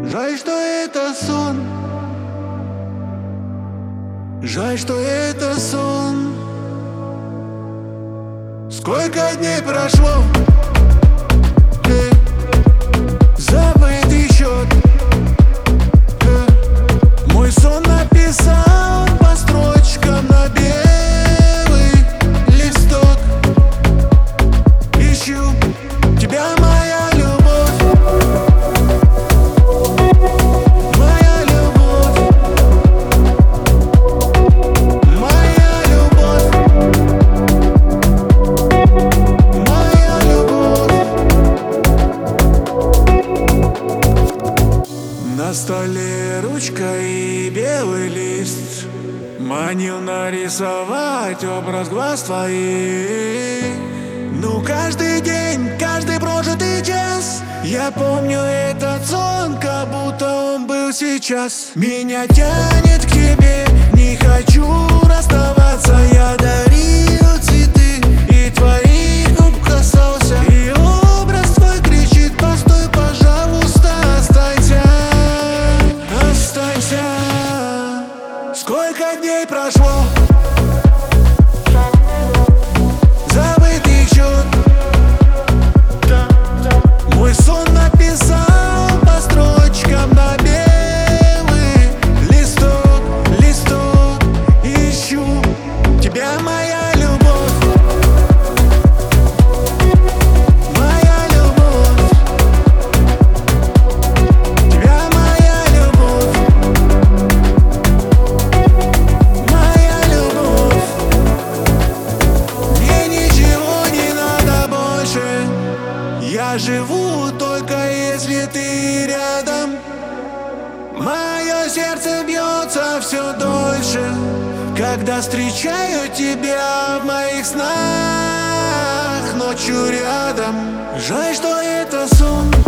Жаль, что это сон. Жаль, что это сон. Сколько дней прошло, забытый счет. Мой сон написан по строчкам на белый листок. Ищу тебя, моя любовь, моя любовь, моя любовь, моя любовь. На столе ручка и белый лист манил нарисовать образ глаз твоих. Ну каждый день, каждый прожитый час я помню этот сон, как будто он был сейчас. Меня тянет к тебе, не хочу расставаться. Я дарил цветы и твоих губ касался, и образ твой кричит: постой, пожалуйста, останься, останься. Сколько дней прошло, забытый счет. Мой сон написан по строчкам на белый листок, листок. Ищу тебя, моя любовь, моя любовь, тебя, моя любовь, моя любовь. Мне ничего не надо больше. Я живу только если ты рядом. Мое сердце бьется все дольше, когда встречаю тебя в моих снах ночью рядом. Жаль, что это сон.